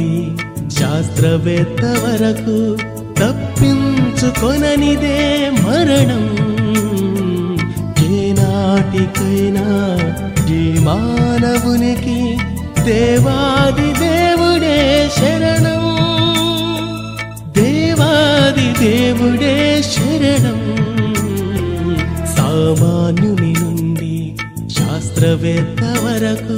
నుండి శాస్త్రవేత్త వరకు తప్పించుకొననిదే మరణం. ఏనాటికైనా ఈ మానవునికి దేవాది దేవుడే శరణం. దేవాది దేవుడే శరణం. సామాన్యుని నుండి శాస్త్రవేత్త వరకు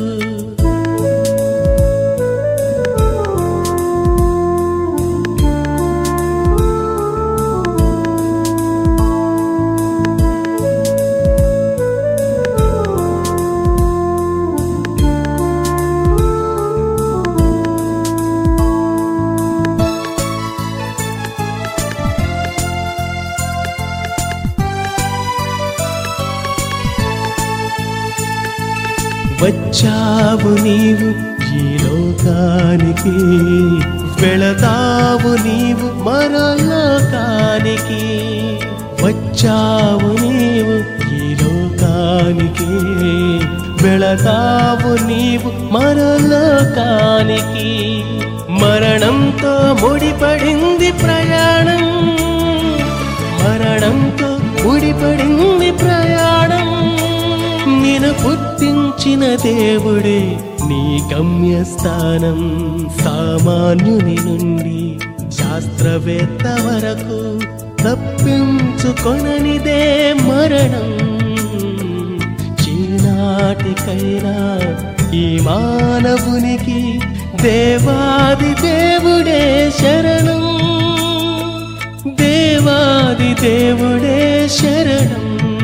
వచ్చావు నీవు ఈ లోకానికి, వెళతావు నీవు మరో లోకానికి. వచ్చావు నీవు ఈ లోకానికి, వెళతావు నీవు మరో లోకానికి. మరణంతో ముడిపడింది ప్రయాణం, మరణంతో ముడిపడింది ప్రయాణం. నిన్ను పుట్టించిన దేవుడే నీ గమ్యస్థానం. సామాన్యుని నుండి శాస్త్రవేత్త వరకు తప్పించుకొననిదే మరణం. చీనాటికైనా ఈ మానవునికి దేవాది దేవుడే శరణం. దేవాది దేవుడే శరణం.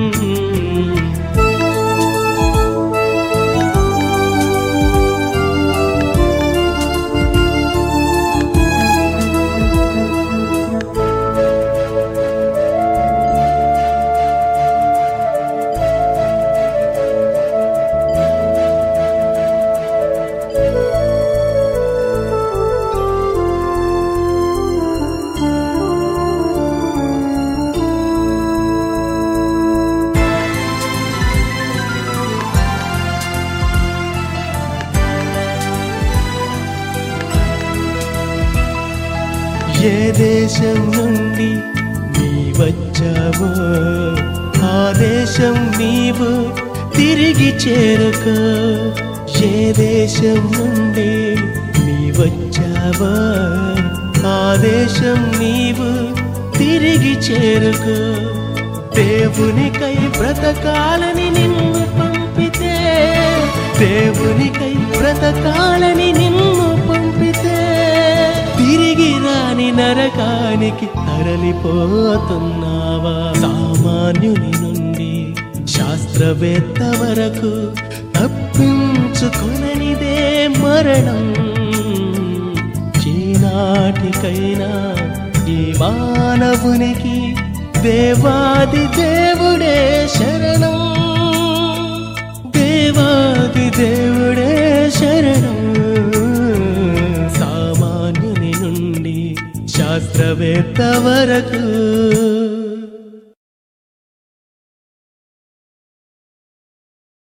ఏ దేశం నుండి నీ వచ్చావో ఆ దేశం నీవు తిరిగి చేరుకో. ఏ దేశం నుండి నీ వచ్చావో ఆ దేశం నీవు తిరిగి చేరుకో. దేవునికై బ్రతకాలని నిన్ను పంపితే, దేవునికై బ్రతకాలని నిన్ను పంపితే తిరిగి రాని నరకానికి తరలిపోతున్నావా? సామాన్యుని నుండి శాస్త్రవేత్త వరకు తప్పించుకొననిదే మరణం. చీనాటికైనా ఈ మానవునికి దేవాది దేవుడే శరణం. దేవాది దేవుడే శరణం. శాస్త్రవేత్త వరకు